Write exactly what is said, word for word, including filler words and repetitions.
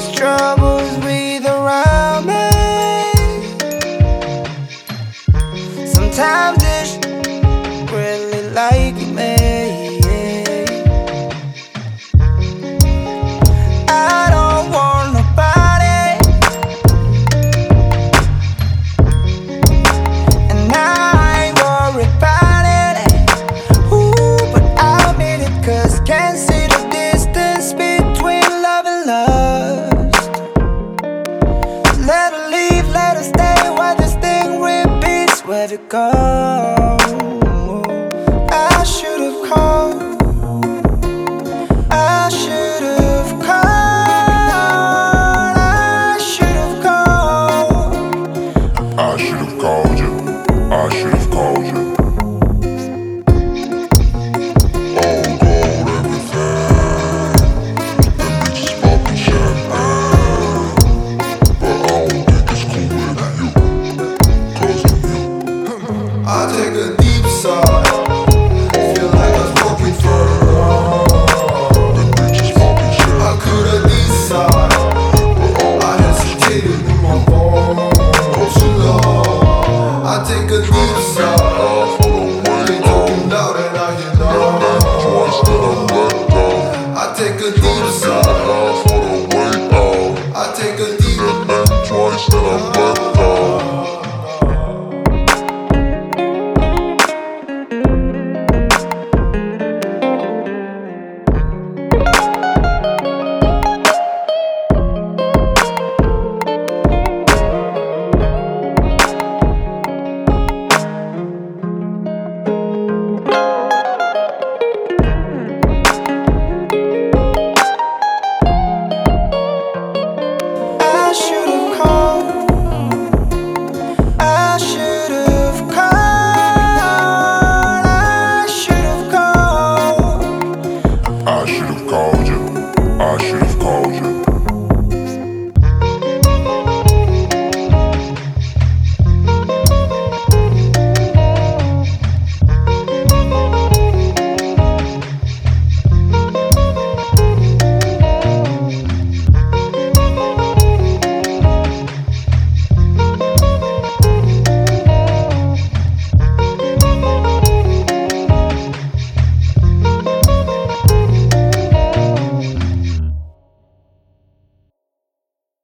cause troubles breathe around me. Sometimes it's really like me. I don't want nobody, and I ain't worried about it. Ooh, but I'll admit it, cause can't see the distance between love and lust. Let her leave, let her stay, while this thing repeats. Where'd it go?